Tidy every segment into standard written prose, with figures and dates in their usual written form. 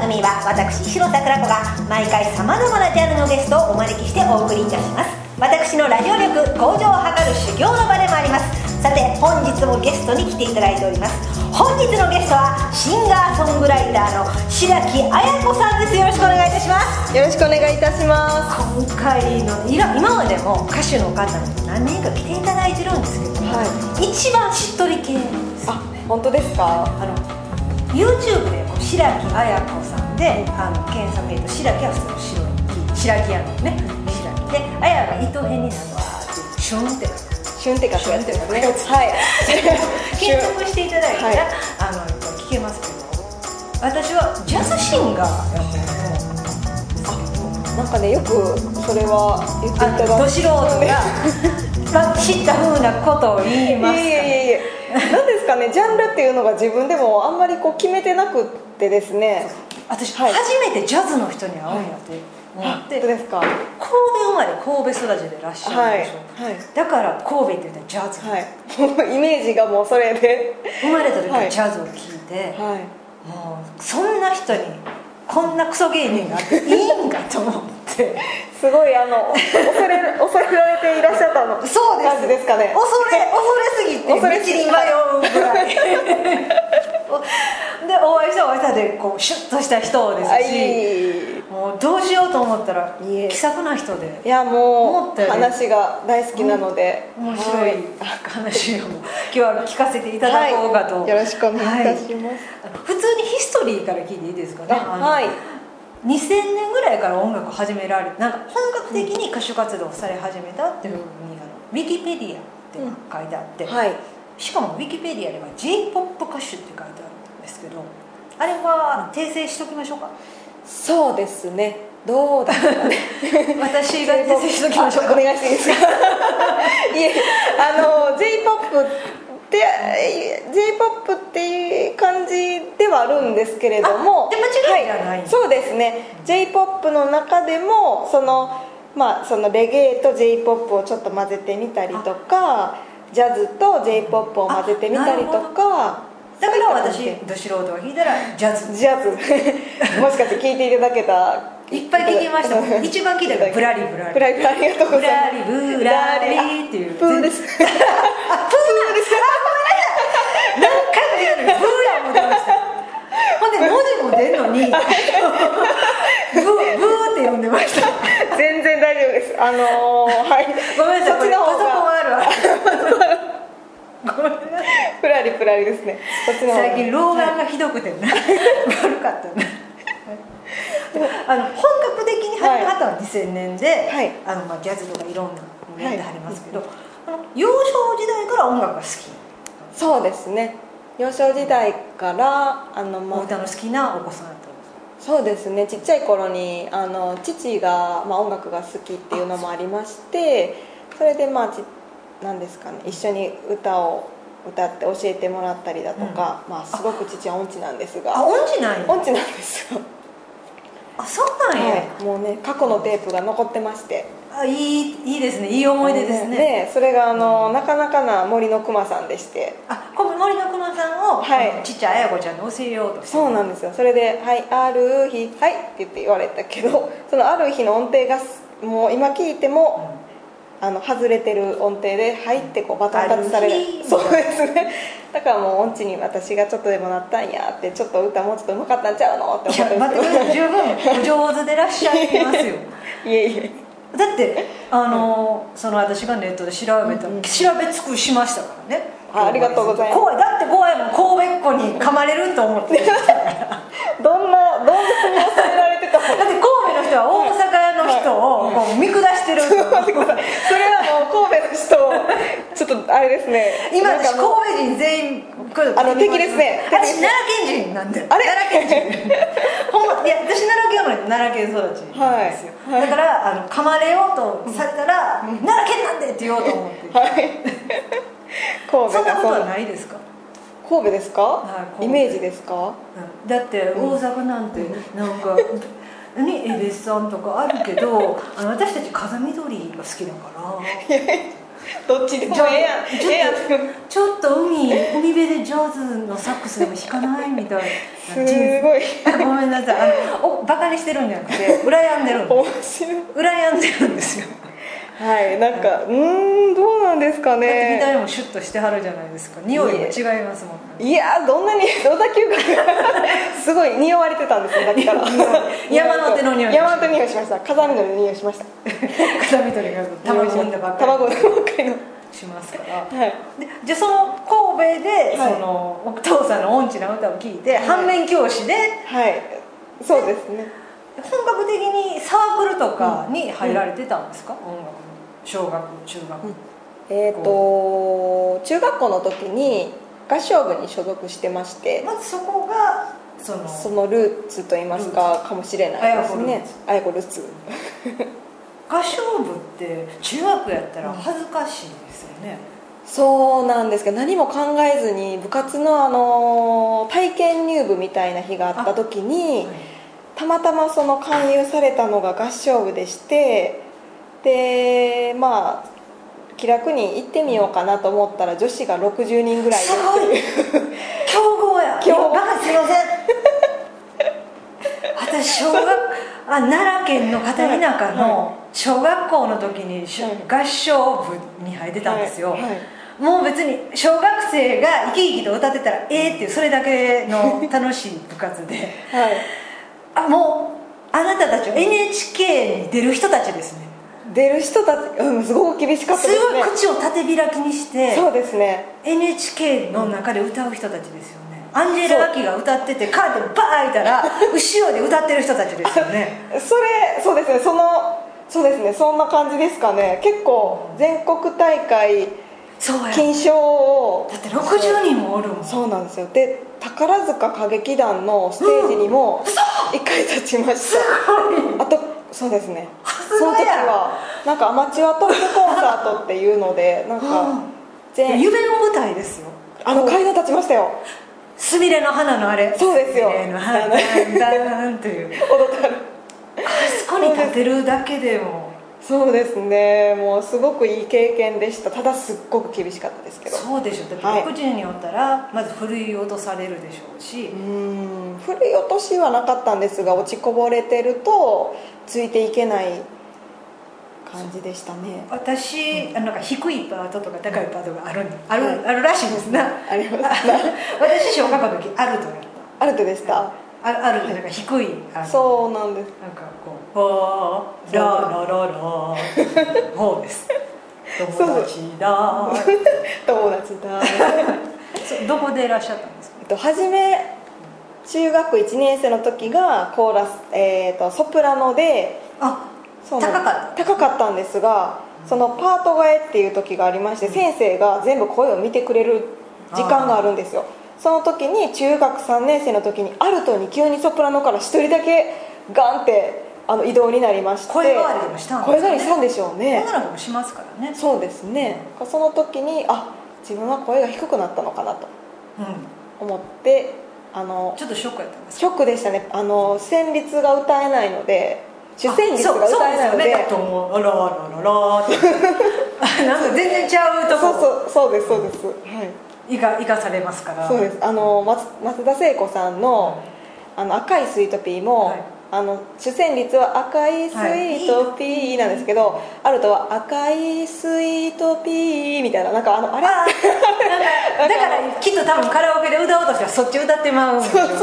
組は私石野桜子が毎回さまざまなジャンルのゲストをお招きしてお送りいたします。私のラジオ力向上を図る修行の場でもあります。さて本日もゲストに来ていただいております。本日のゲストはシンガーソングライターの白木綾子さんです。よろしくお願いいたします。 よろしくお願いいたします。 今回の今までも歌手の方に何人か来ていただいてるんですけど、一番しっとり系です。 本当ですか。 YouTube で白木綾子さんで検索白木は普通の白い木、白木屋のね白木で、綾が糸辺になるわってシュンってシュンって書くやつですね。 検索していただいたら聞けますけど、私はジャズシンガーやってるの。 なんかね、よくそれは言っていただいて、 ど素人が知った風なことを言いますかね。 何ですかね、ジャンルっていうのが自分でもあんまり決めてなくってですね。 私、初めてジャズの人に会うんやって思って、 本当ですか。 神戸生まれ神戸育ちでいらっしゃるでしょ、だから神戸って言ったらジャズ、 イメージがもうそれで生まれた時はジャズを聴いて、もうそんな人にこんなクソ芸人があっていいんかと思ってすごい恐れられていらっしゃったの。 そうです、 感じですかね。 恐れすぎて道に迷うぐらいでお会いしたでシュッとした人ですし、もうどうしようと思ったら気さくな人で、 いやもう話が大好きなので、 面白い話を今日は聞かせていただこうかと、 よろしくお願いいたします。 普通にヒストリーから聞いていいですかね。2000年ぐらいから音楽を始められて、なんか本格的に歌手活動をされ始めたっていうふうにウィキペディアって書いてあって、しかもウィキペディアでは J-POP 歌手って書いてあるんですけど、あれは訂正しておきましょうか。 そうですね、どうだろうね私が訂正しておきましょうか。 お願いしていいですかいえ、J-POP っていう感じではあるんですけれども、 で間違いじゃない、 そうですね、 J-POP の中でもそのレゲエと J-POP をちょっと混ぜてみたりとか、ジャズと J-POP を混ぜてみたりとか、 だから私ど素人が聞いたらジャズもしかして聞いていただけたいっぱい聞きましたもん。一番聞いたのがブラリブラリ、 ありがとうございます。 ブラリっていうプーです。 プーなんです。何回も言うのにプーや思ってました。ほんで文字も出るのにブーって読んでました。 全然大丈夫です。 ごめんなさい、これパソコンあるわ。 プラリプラリですね。 最近老眼がひどくて悪かったね。本格的に始めたのは2000年で、ジャズとかいろんなのやってはりますけど、幼少時代から音楽が好き。 そうですね、幼少時代からお歌の好きなお子さんだったんですか。 そうですね、ちっちゃい頃に父が、音楽が好きっていうのもありまして、それでなんですかね、一緒に歌って教えてもらったりだとか、すごく父は音痴なんですが。 音痴なんや。 音痴なんですよ。 そうなんや。 もうね、過去のテープが残ってまして、 いいですね、いい思い出ですね。 でそれがなかなかな森のくまさんでして、 この森のくまさんを、ちっちゃい綾子ちゃんに教えようと。 そうなんですよ。それで「はい、ある日はい」って言われたけど、そのある日の音程がもう今聞いても、外れてる音程で「はい」ってバトンタッチされる。そうですね。だからもう音痴に私がちょっとでもなったんやって、ちょっと歌もうちょっとうまかったんちゃうのって思って待ってください、十分お上手でいらっしゃいますよいえいえ、 だって私がネットで調べ尽くしましたからね。 ありがとうございます。 怖い、だって怖いもん、神戸っ子に噛まれると思ってどんなに忘れられてたもん。 だって神戸の人は大阪の人を見下してる。 それは神戸の人ちょっとあれですね、 今私神戸人全員敵ですね。 私奈良県人なんで、奈良県人いや、私奈良県生まれで奈良県育ちなんですよ、だから噛まれようとされたら、奈良県なんでって言おうと思って、そんなことはないですか。 神戸ですか、イメージですか。 だって大阪なんてなんか恵比寿さんとかあるけど、私たち風見鶏が好きだからどっちでもええやん、 ちょっと海辺でジャズのサックスでも弾かないみたいな。 すごいごめんなさい、バカにしてるんじゃなくて羨んでるんです。 面白い。 羨んでるんですよ。 はい、なんかどうなんですかだってね。 左もシュッとしてはるじゃないですか。匂いも違いますもんね。 いやどんな嗅覚すごい匂われてたんですよ、だから山手の匂い。 山手の匂いしました。風見鶏の匂いしました。 風見鶏が卵産んだばっかり卵ばっかりのしますから、 はい、 でじゃあその神戸で、 はい、 そのお父さんの音痴な歌を聴いて、はい、反面教師で、 はい、そうですね。 本格的にサークルとかに入られてたんですか、音楽の小学中学、 中学校の時に合唱部に所属してまして、 まずそこがそのルーツといいますかもしれないですね。あやこルーツ合唱部って中学やったら恥ずかしいですよね。 そうなんですけど、何も考えずに部活の体験入部みたいな日があった時に、はい、たまたまその勧誘されたのが合唱部でして、でまあ気楽に行ってみようかなと思ったら女子が60人ぐらいすごい強豪や。すいません私奈良県の片田舎の小学校の時に合唱部に入ってたんですよ、はいはい、もう別に小学生が生き生きと歌ってたらっていうそれだけの楽しい部活で、はい、もうあなたたちは NHK に出る人たちですね。 出る人たち、すごく厳しかったですね。 すごい口を縦開きにして、 そうですね、 NHK の中で歌う人たちですよね。アンジェラ・アキが歌っててカーテンバー開いたら後ろで歌ってる人たちですよねそうですね、そうですね、そんな感じですかね。結構全国大会金賞を、 だって60人もおるもん。 そうなんですよ。で宝塚歌劇団のステージにも1回立ちました、あとそうですね、その時はなんかアマチュアトップコンサートっていうのでなんか夢の舞台ですよ。 階段立ちましたよ。 すみれの花のあれ、 そうですよ、 すみれの花ダンっていう踊ってある、あそこに立てるだけでも。 そうですね、もうすごくいい経験でした。ただすっごく厳しかったですけど。 そうでしょ、だって60人おったらまずふるい落とされるでしょうし、 ふるい落としはなかったんですが、落ちこぼれてるとついていけない感じでしたね。 私、なんか低いパートとか高いパートがあるらしいですな。 あります私小学校の時アルトやった。 アルトでした。 アルトなんか低い、 そうなんです。 なんかこうララララそうです。友達だ友達だどこでいらっしゃったんですか。 初め中学1年生の時がコーラス、ソプラノで、高かったんですが、そのパート替えっていう時がありまして、先生が全部声を見てくれる時間があるんですよ。その時に中学3年生の時にアルトに急にソプラノから1人だけガンって異動になりまして、 声変わりでもしたんですかね。 声変わりしたんでしょうね。 女の子もしますからね。 そうですね、その時に自分は声が低くなったのかなと思って、 ちょっとショックやったんですか。 ショックでしたね。旋律が歌えないので、主旋律が歌えないので、 なんか全然ちゃうとこ。 そうです、はい、 生かされますから。 そうです。松田聖子さんの赤いスイートピーも、主旋律は赤いスイートピーなんですけど、アルトは赤いスイートピーみたいな、なんかあれだからきっと多分カラオケで歌おうとしたらそっち歌ってまうんでしょうね。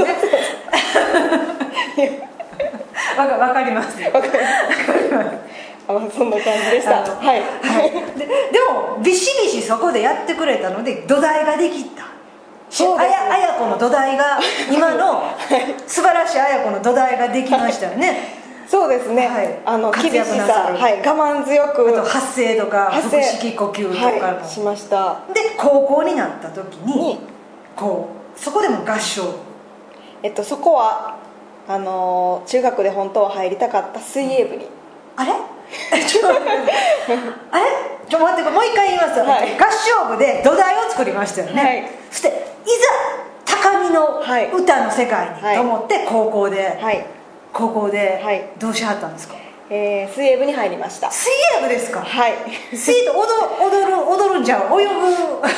わかりますよ。 そんな感じでした。はい。 でもビシビシそこでやってくれたので土台ができた。あやこの土台が今の素晴らしいあやこの土台ができましたよね。 そうですね、厳しさ、我慢強く、 あと発声とか腹式呼吸とかも、 しました。 で高校になった時にそこでも合唱、 そこは中学で本当は入りたかった水泳部に、 あれちょっと待って、もう一回言います、合唱部で土台を作りましたよね、そしていざ高みの歌の世界にと思って高校でどうしはったんですか。 水泳部に入りました。 水泳部ですか？ はい。 水泳と踊るんじゃん、泳ぐ泳ぐ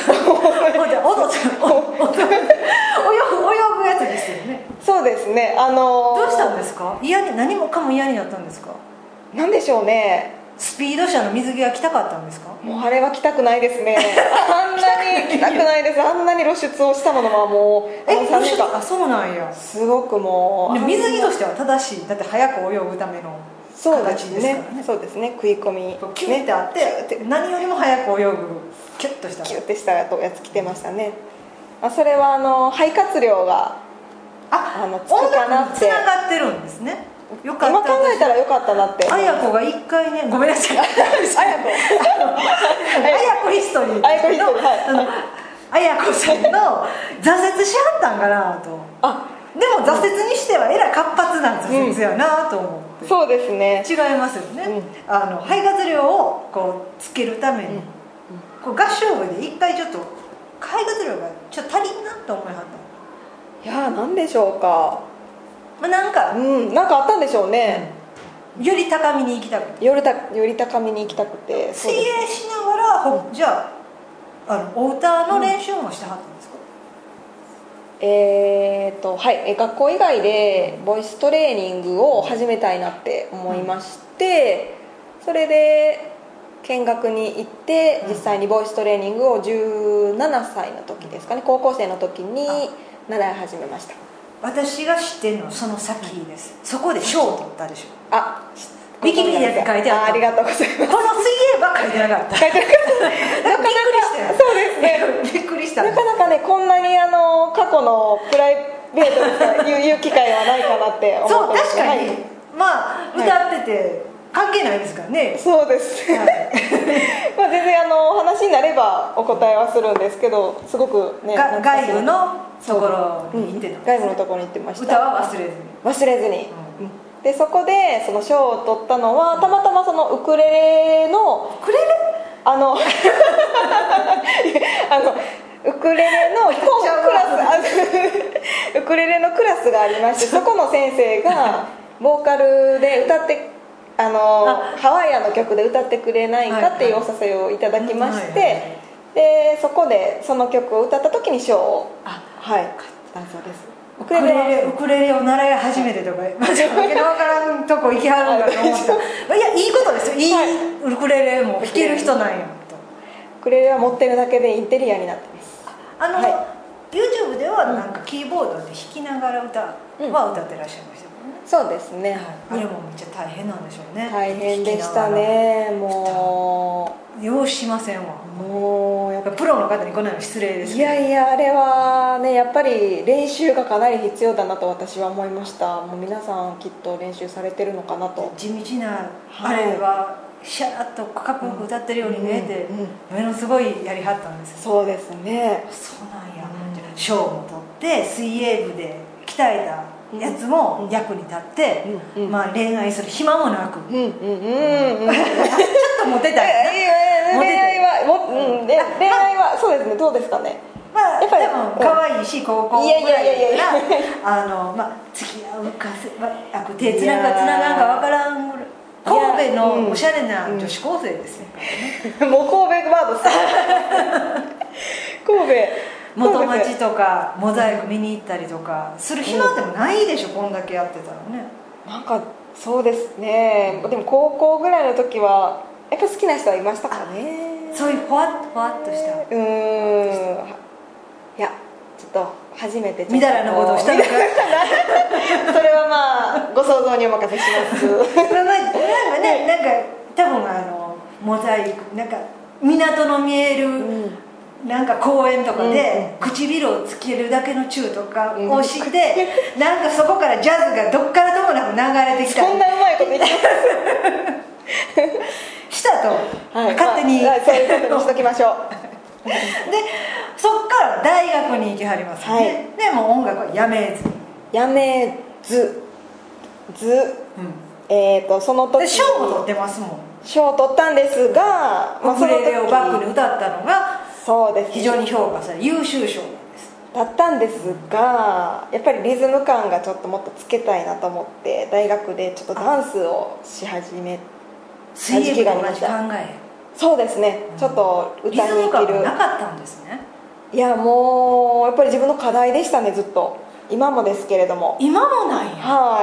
やつですよね。 そうですね。 どうしたんですか？何もかも嫌になったんですか？ なんでしょうね。 スピード車の水着が着たかったんですか？ もうあれは着たくないですね。あんなに着たくないです。あんなに露出をしたものはもう露出あ、そうなんや。 すごくもう水着としては正しい。だって早く泳ぐための形ですからね。 そうですね。食い込みキュッてあって、何よりも早く泳ぐキュッとしたやつ着てましたね。それは肺活量がつくかなって。 つながってるんですね。よかった。 今考えたらよかったなって。 あやこが一回ね、ごめんなさい。あやこヒストリー。あやこさんの挫折しはったんかなと。でも挫折にしてはえらい活発な挫折やなと思って。 そうですね。 違いますよね。肺活量をこうつけるために、合唱部で一回ちょっと肺活量がちょっと足りんなと思いはった。 いやー、なんでしょうか。 なんかあったんでしょうね。 より高みに行きたくて。 より高みに行きたくて。 水泳しながら、じゃあお歌の練習もしてはったんですか？ はい、学校以外でボイストレーニングを始めたいなって思いまして、それで見学に行って実際にボイストレーニングを17歳の時ですかね、高校生の時に習い始めました。 私が知ってるのはその先です。そこで賞を取ったでしょ。 ウィキペディアで書いてあった。 ありがとうございます。 この水泳は書いてなかった。書いてなかった。びっくりしたよ。 そうですね。 びっくりした。 なかなかね、こんなに過去のプライベートで言う機会はないかなって思ってます。 そう、確かに。歌ってて関係ないですからね。 そうです。全然話になればお答えはするんですけど、すごくね、 外部のところに行ってた。 外部のところに行ってました。 歌は忘れずに。 でそこでその賞を取ったのはたまたまそのウクレレのウクレレウクレレのクラスがありまして、そこの先生がボーカルで歌ってハワイアンの曲で歌ってくれないかっていうお誘いをいただきまして、でそこでその曲を歌った時に賞を買ったそうです。ウクレレを習い始めてとか、わけのわからんとこ行きはるんだと思った。いや、いいことですよ。いいウクレレも弾ける人なんやと。 ウクレレは持ってるだけでインテリアになってます。 YouTube ではなんかキーボードで弾きながら歌ってらっしゃいましたもんね。 そうですね。 あれもめっちゃ大変なんでしょうね。 大変でしたね。もうようしませんわ。もうやっぱプロの方にこんなの失礼ですけど。 いやあれはね、やっぱり練習がかなり必要だなと私は思いました。もう皆さんきっと練習されてるのかなと。 地道なあれはシャーッとかっこよく歌ってるように見えて、ものすごいやりはったんです。 そうですね。 そうなんや。賞も取って水泳部で鍛えたやつも役に立って、恋愛する暇もなく、ちょっとモテたいな。 恋愛はそうですね。どうですかね。 やっぱりでも可愛いし、高校ぐらいから付き合うか手つながつながんか分からんぐらい。神戸のおしゃれな女子高生ですね。 もう神戸ワードさ。神戸元町とかモザイク見に行ったりとかする暇でもないでしょ、こんだけやってたらね。 なんかそうですね。でも高校ぐらいの時はやっぱ好きな人はいましたかね。 そういうふわっとした。 いやちょっと初めてみだらなことをしたのか。 それはご想像にお任せします。 なんか多分モザイクなんか港の見える、なんか公園とかで唇をつけるだけのチューとかをして、なんかそこからジャズがどっからともなく流れてきた。 そんなうまいこと言ってしたと、勝手に、 そういうことにしときましょう。 でそっから大学に行きはりますね。でも音楽はやめず、その時賞も取ってますもん。 賞を取ったんですが、 ウクレレをバックに歌ったのがそうです、 非常に評価され優秀賞なんです。 だったんですが、やっぱりリズム感がちょっともっとつけたいなと思って大学でちょっとダンスをし始めた時期がありました。そうですね、ちょっと歌に生きるリズム感がなかったんですね。 いやもうやっぱり自分の課題でしたね、ずっと。今もですけれども。 今もないや。 はい。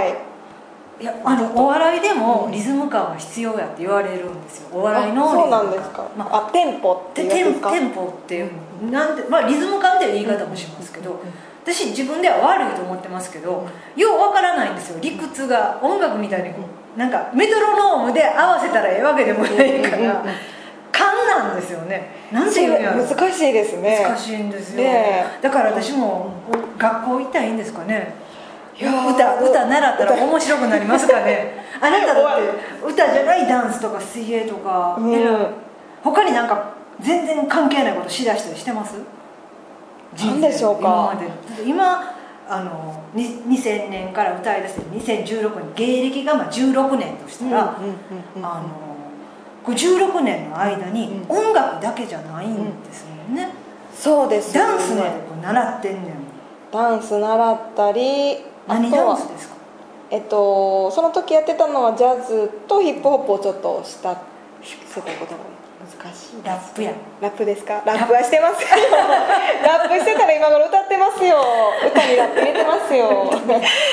いやお笑いでもリズム感は必要やって言われるんですよ。お笑いのリズム感。 そうなんですか。テンポっていうやつですか。 テンポっていう、なんで、リズム感っていう言い方もしますけど、私自分では悪いと思ってますけど、ようわからないんですよ、理屈が。音楽みたいになんかメトロノームで合わせたらええわけでもないから勘なんですよね。なんていうの難しいですね。 難しいんですよ、だから私も学校行ったらいいんですかね。歌習ったら面白くなりますかね。あなただって歌じゃないダンスとか水泳とか、他になんか全然関係ないことしだしたりしてます？ 何でしょうか。 今2000年から歌い出して2016年、芸歴が16年としたら、16年の間に音楽だけじゃないんですもんね。 そうですね。 ダンスまで習ってんねん。 ダンス習ったり。 何ダンスですか？ その時やってたのはジャズとヒップホップをちょっとしたことが難しい。 ラップや。 ラップですか？ラップはしてますよ。ラップしてたら今頃歌ってますよ。歌にラップ入れてますよ。しっ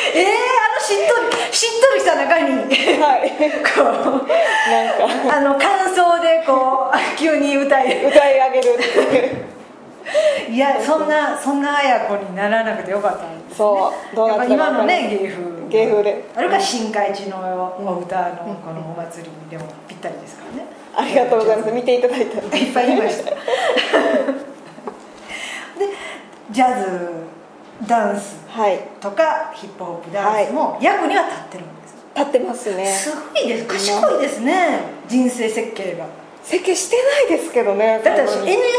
とりした中に、はい、こうなんか感想でこう急に歌い上げるっていう。いや、そんな綾子にならなくてよかったんですね。そうどうなった今のね芸風であるか、新海地のお歌のこのお祭りにでもぴったりですからね。 ありがとうございます。見ていただいたいっぱい言いました。でジャズダンスとかヒップホップダンスも役には立ってるんです。 立ってますね。 すごいです。賢いですね、人生設計が。 設計してないですけどね。 だって私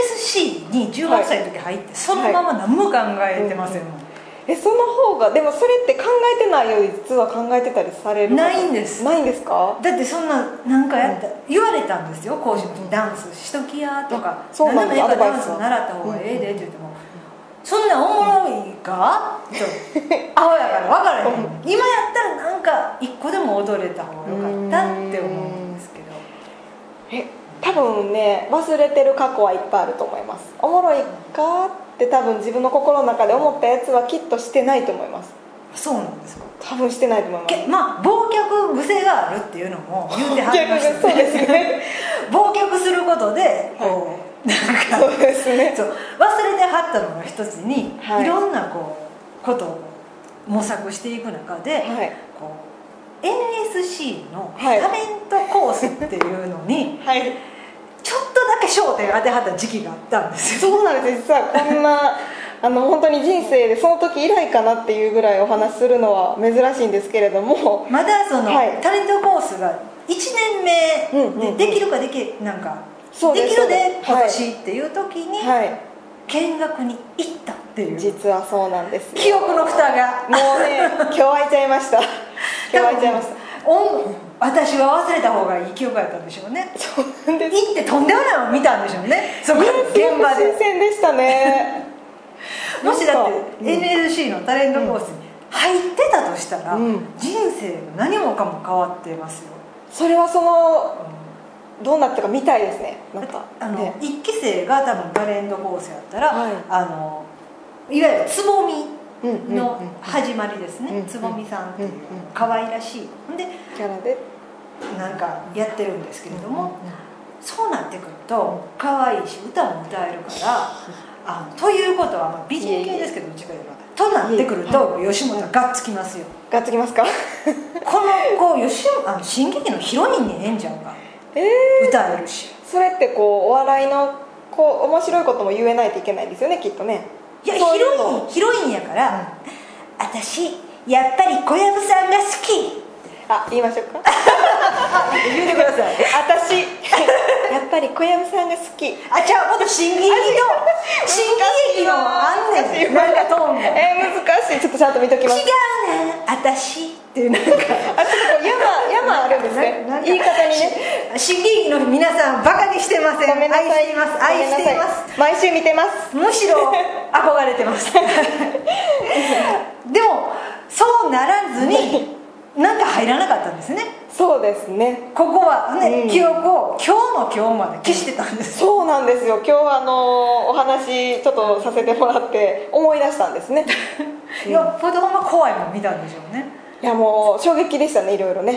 NSC に18歳の時入ってそのまま何も考えてませんもん。 その方がでもそれって考えてないより実は考えてたりされる？ ないんです。 ないんですか？ だってそんななんか言われたんですよ、講師の人に。ダンスしときやとか、 そうなんです。 やっぱダンス習った方がええでって言っても、そんなおもろいかアホやから分からへん。今やったらなんか一個でも踊れた方がよかったって思うんですけど。 多分ね、忘れてる過去はいっぱいあると思います。おもろいかって多分自分の心の中で思ったやつはきっとしてないと思います。 そうなんですか？ 多分してないと思います。 忘却癖があるっていうのも言うてはりましたね。 そうですね。 忘却することでこう、なんかそうですね。 忘れてはったのが一つに、いろんなことを模索していく中で、こう NSC のタレントコースっていうのに、ちょっとだけ焦点当てはった時期があったんですよ。 そうなんです。実はこんな本当に人生でその時以来かなっていうぐらいお話しするのは珍しいんですけれども、 まだその、タレントコースが1年目でできるかできなんかできるで今年っていう時に見学に行ったっていう。 実はそうなんですよ。 記憶の蓋がもうね、今日開いちゃいました。今日開いちゃいました。 私は忘れた方がいい記憶やったんでしょうね。 そうなんです。 行ってとんでもないのを見たんでしょうね。そこ現場で新鮮でしたね。 もしだって NSC のタレントコースに入ってたとしたら、人生が何もかも変わってますよ。 それはどうなったか見たいですね。なんか 1期生が多分タレントコースやったら、いわゆるつぼみの始まりですね。つぼみさんっていう可愛らしいでキャラでなんかやってるんですけれども、そうなってくると可愛いし歌も歌えるからということは美人系ですけど、うちが言えばとなってくると吉本はがっつきますよ。 がっつきますか？ この子新劇のヒロインにええんちゃうか、歌えるし。 それってお笑いの面白いことも言えないといけないですよね、きっとね。 いや、ヒロインやから、私やっぱり小籔さんが好き。 言いましょうか。 言ってください。 私やっぱり小籔さんが好き。 じゃあもっと新喜劇のあんねん。なんかトーンが難しい。ちょっとちゃんと見ときます。 違うね、私っていうなんかちょっと山あるんですね、言い方にね。 新喜劇の皆さんバカにしてません。 ごめんなさい、 愛しています、愛しています。 毎週見てます。 むしろ憧れてますでもそうならずになんか入らなかったんですね。 そうですね、 ここはね、記憶を今日の今日まで消してたんです。 そうなんですよ。今日お話ちょっとさせてもらって思い出したんですねよっぽどほんま怖いもん見たんでしょうね。 いやもう衝撃でしたね、いろいろね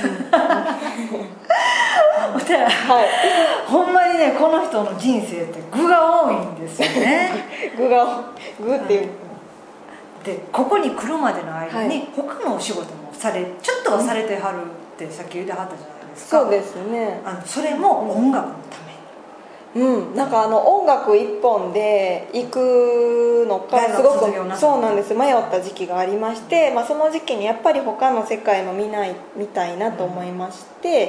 はい、ほんまにねこの人の人生って具が多いんですよね具っていう、 でここに来るまでの間に他のお仕事もちょっとはされてはるってさっき言ってはったじゃないですか。 そうですね、 それも音楽のために、 なんか音楽一本で行くのかすごく、そうなんです、迷った時期がありまして、その時期にやっぱり他の世界も見たいなと思いまして、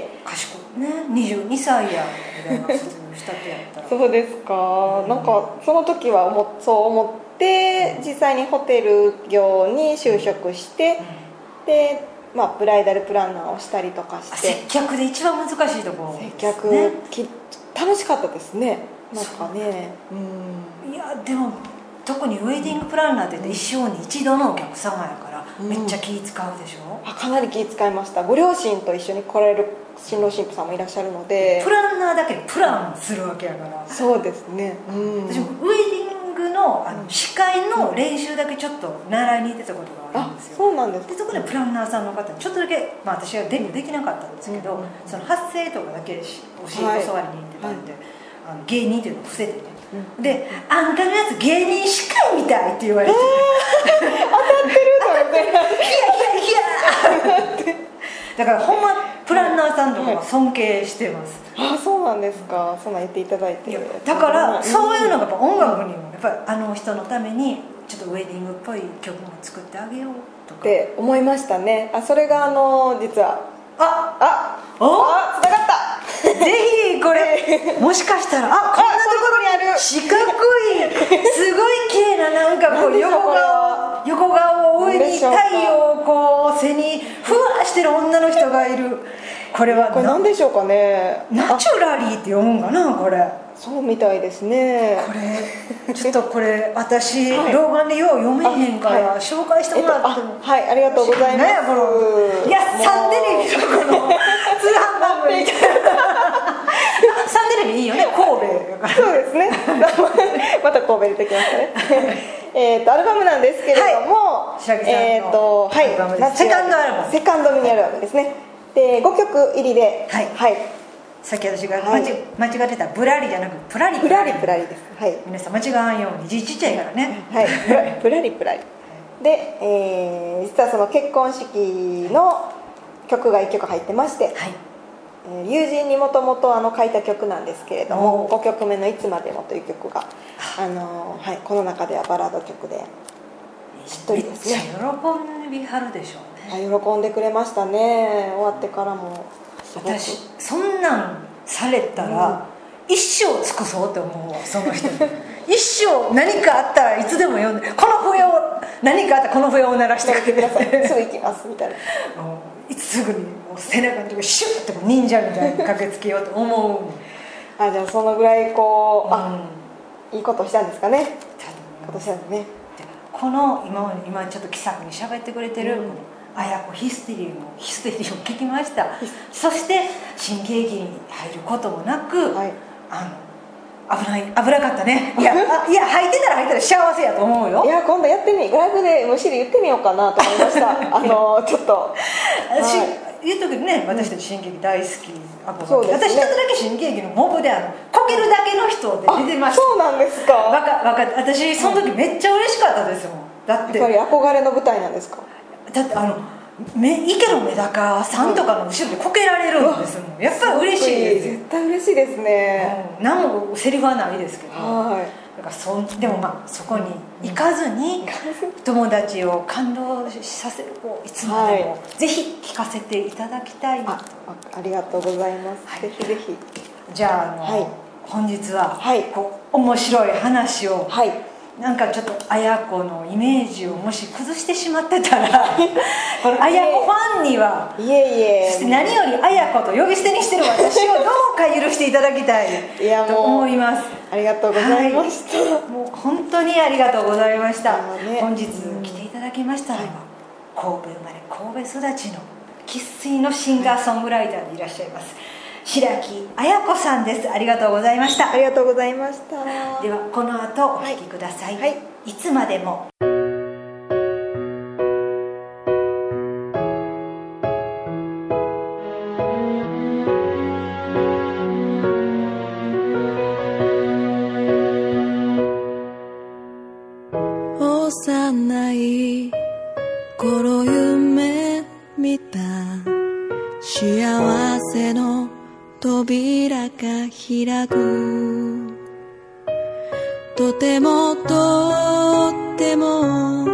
賢いね、22歳やみたいな卒業したってやったらそうですか、なんかその時はそう思って実際にホテル業に就職して、でブライダルプランナーをしたりとかして、 接客で一番難しいところですね。 接客楽しかったですね、なんかね、 いやでも特にウェディングプランナーって一生に一度のお客様やからめっちゃ気使うでしょ。 かなり気使いました。ご両親と一緒に来られる新郎新婦さんもいらっしゃるので、 プランナーだけプランするわけやから。 そうですね、 私もウェディングの司会の練習だけちょっと習いに行ってたことがあるんですよ。 そうなんです。 でそこでプランナーさんの方にちょっとだけ、私はデビューできなかったんですけど、その発声とかだけ教わりに行ってたんで、芸人っていうのを伏せてね、で「あんたのやつ芸人司会みたい」って言われて、 当たってると思って「いやだからほんまプランナーさんとかは尊敬してます。 そうなんですか。そんな言っていただいて。 だからそういうのがやっぱ音楽にもやっぱりあの人のためにちょっとウェディングっぽい曲も作ってあげようとかって思いましたね。それが実はつながったぜひこれもしかしたらこんなところにある四角いすごい綺麗ななんかこう横顔を上に太陽をこう背にふわしてる女の人がいる。これ何でしょうかね。 ナチュラリーって読むんかな、これ。 そうみたいですね。 これちょっとこれ私老眼でよう読めへんから紹介してもらっても。 はい、ありがとうございます。 いやサンテレビのこの通販番組みたいなサンテレビいいよね、神戸だから。 そうですねまた神戸出てきましたねアルバムなんですけれども、 白木さんのアルバムです。セカンドアルバム、 セカンドミニアルバムですね。で5曲入りで、 さっき私が間違ってたブラリじゃなくプラリプラリプラリです。 皆さん間違わんように字ちっちゃいからね。 プラリプラリで、実はその結婚式の曲が1曲入ってまして、友人にもともと書いた曲なんですけれども、5曲目の「いつまでも」という曲がこの中ではバラード曲でしっとりですね。 めっちゃ喜びはるでしょうね。 喜んでくれましたね。終わってからも私そんなんされたら、一生尽くそうって思うわ、その人に一生何かあったらいつでも呼んで、この笛を何かあったらこの笛を鳴らしてくださいすぐ行きますみたいなすぐにもう背中のとこシュッて忍者みたいに駆けつけようと思うじゃあそのぐらいいいことしたんですかね。今年はね、 この今ちょっと気さくに喋ってくれてる、綾子ヒステリーを聞きました。そして新喜劇に入ることもなく、危なかったね。いや入ってたら幸せやと思うよ。 いや今度やってみ、ライブでむしろ言ってみようかなと思いましたちょっと言っとくけどね、私たち新喜劇大好き。私一つだけ新喜劇のモブでこけるだけの人で出てました。 そうなんですか。 私その時めっちゃ嬉しかったですもん。だってやっぱり憧れの舞台なんですか。 だって池のメダカさんとかの後ろでこけられるんですもん。やっぱり嬉しいです。 絶対嬉しいですね。 何もセリフはないですけど、だからでもそこに行かずに友達を感動させるいつまでもぜひ聞かせていただきたい。 ありがとうございます。ぜひぜひ。 じゃあ本日は面白い話をなんかちょっと綾子のイメージをもし崩してしまってたらこの綾子ファンには、そして何より綾子と呼び捨てにしてる私をどうか許していただきたいと思います。 ありがとうございました、 もう本当にありがとうございました、本日来ていただきましたのは、神戸生まれ神戸育ちの生粋のシンガーソングライターでいらっしゃいます白木綾子さんです。ありがとうございました。 ありがとうございました。 ではこの後お聴きください、いつまでも。 幼い頃夢見た幸せの扉が開く、とてもとっても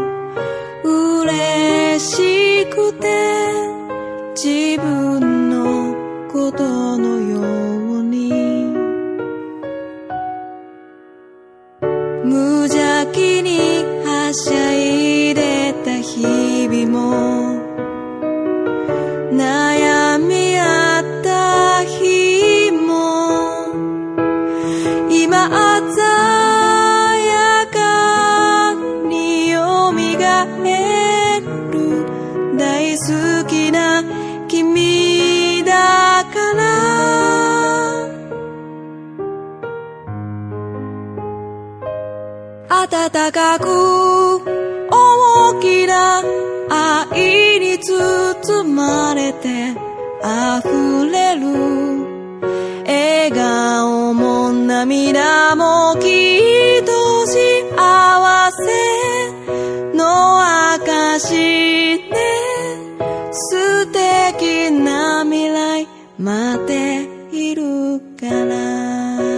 嬉しくて、自分のことのように無邪気にはしゃいでた日々も、悩みあった日も、今鮮やかによみがえる。大好きな君だから、温かく大きな愛に包まれて溢れる、笑顔も涙もきっと幸せの証ね。素敵な未来待っているから。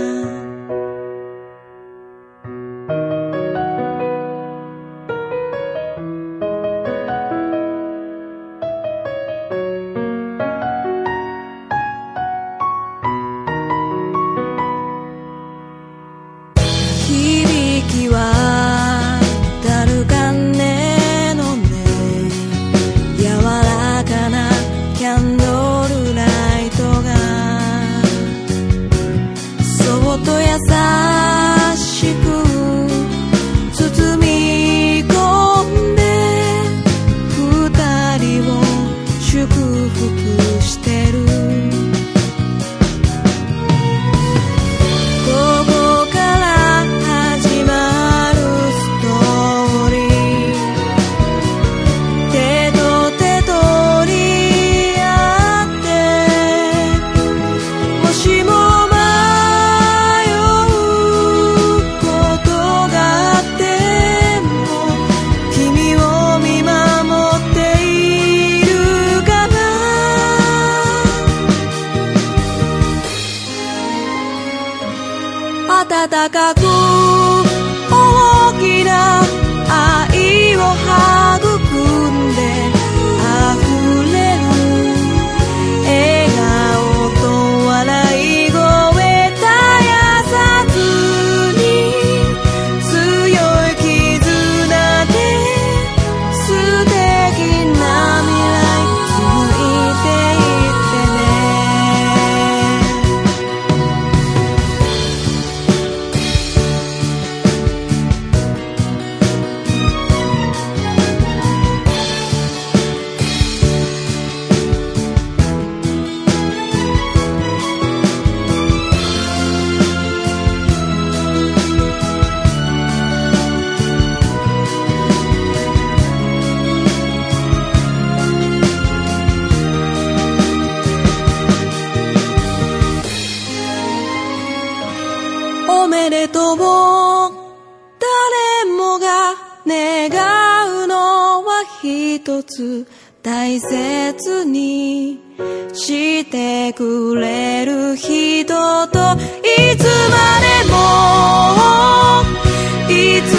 温かく大きな愛を育んで溢れる、笑顔と笑い声絶やさずに、強い絆で素敵な未来続いていってね。おめでとうを誰もが願うのは一つ、大切にしてくれる人といつまでもいつ